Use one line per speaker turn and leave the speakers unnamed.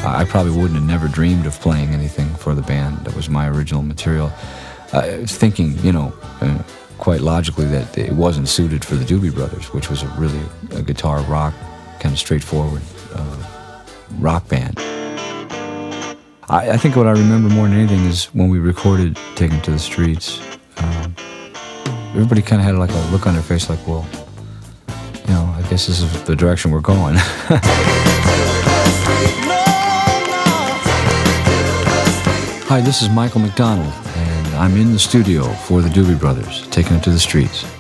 I probably wouldn't have never dreamed of playing anything for the band that was my original material. I was thinking, quite logically that it wasn't suited for the Doobie Brothers, which was a guitar rock, kind of straightforward rock band. I think what I remember more than anything is when we recorded Taken to the Streets, everybody kind of had like a look on their face like, well, I guess this is the direction we're going. Hi, this is Michael McDonald, and I'm in the studio for the Doobie Brothers, Taking It to the Streets.